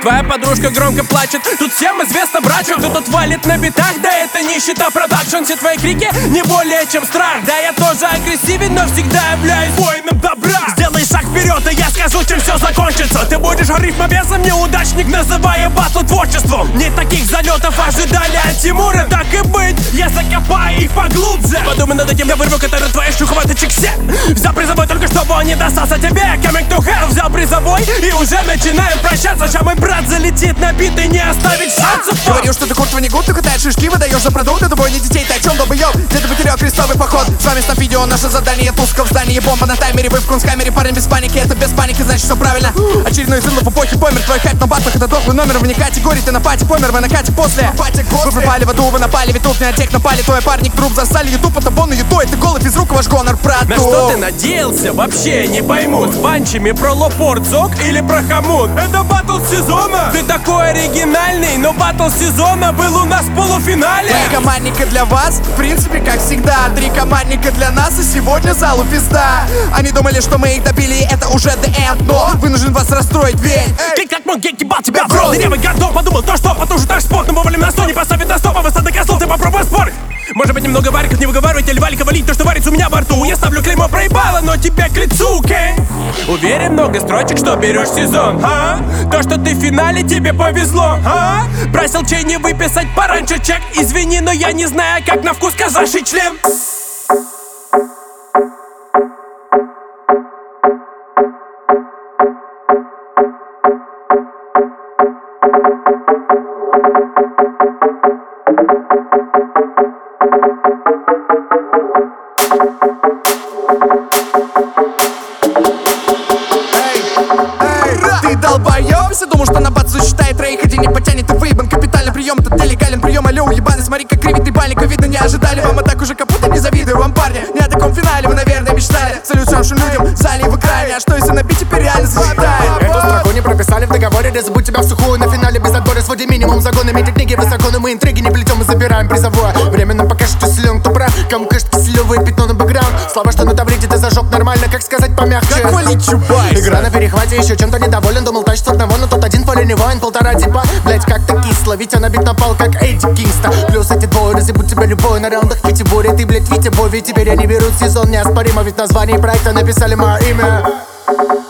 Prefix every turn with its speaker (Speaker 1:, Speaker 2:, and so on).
Speaker 1: твоя подружка громко плачет. Тут всем известно, брачок, кто тут валит на битах. Да это нищета продакшн, все твои крики не более чем страх. Да я тоже агрессивен, но всегда являюсь воином добра. Сделай шаг вперед, и я скажу, чем все закончится. Ты будешь рифмобесом, неудачник, называя батл творчеством. Не таких залетов ожидали от Тимура, так и быть, я закопаю их поглубже. Подумай над этим, я вырву, который твои шуховаточек все. Взял призовой только чтобы он не достался тебе. Coming to hell, взял призовой и уже начинаем прощаться. Ща мой брат залетит на бит и не оставит шансов.
Speaker 2: Говорил, что ты куртва не гуд, ты катаешь шишки, выдаешь за продукты, тобой не детей, ты о чем, долбоёб? Где-то потерял крестовый поход. С вами Снап Видео, наше задание, туска в здании, бомба на таймере, вы в кунсткамере, парень без паники, это без паники, значит все правильно. Очередной зынов в эпохе помер, твой хайп на батлах, это дохлый номер, вне категории, ты на пати помер, мы на кате после. Вы пропали в аду, вы напали, ведь тут не отек напали, твой парник труп засали, ютуб это бон на юту, это голый физрук, ваш гонор, брат.
Speaker 1: На что ты надеялся, вообще не пойму. С банчами про лопорт зок или про хамут? Это батл сезона. Ты такой оригинальный, но батл сезона был у нас в полуфинале.
Speaker 2: Три командника для вас, в принципе, как всегда. Три командника для нас, и сегодня залу пизда. Они думали, что мы их добили, это уже the end, но вынужден вас расстроить, ведь
Speaker 1: ты как мог ебал тебя в рот. Ты левый гордон подумал, то что, потуже так спорт. Но вовремя на сто не поставит на стоп, а высота козлов, ты попробуй спорить. Может быть немного вариков, не выговаривайте или валика валить то, что варится у меня во рту. Я ставлю клеймо проебало, но тебя к лицу, окей? Уверен, много строчек, что берешь сезон, а? То, что ты в финале, тебе повезло, а? Просил Чейни выписать пораньше чек. Извини, но я не знаю, как на вкус казаший член.
Speaker 2: ты долбоёб, все думал, что на бац засчитает рейх, один не потянет и выебан. Капитальный прием, это деликален прием, алло, уебаны, смотри, как кривит трибальника, видно, не ожидали. Вам атаку уже капута, не завидую вам, парни, не о таком финале вы, наверное, мечтали. Салют шамшим людям, в зале и в экране, а что если на бите теперь реально засчитает?
Speaker 3: Эту строку не прописали в договоре, да забудь тебя в сухую. На финале без отбора своди минимум загонами, эти книги высоко, но мы интриги не плетем и забираем призовое. Время нам покажет, что силен, кто прав, кому кажется киселевое пятно на бэкграунд. Слава, что на тавриде ты зажег нормально, как сказать помягче.
Speaker 2: Как валить Чубайса?
Speaker 3: Игра на перехвате, еще чем-то недоволен, думал тащит одного, но тот один поле не воин, полтора типа. Блять, как-то кисло, Витя набит на пал, как Эдди Кингста. Плюс эти двое разъебут тебя любой на раундах пятиборья. Ты, блять, Витя Бой, ведь теперь они берут сезон неоспоримо, ведь в названии проекта написали мое имя.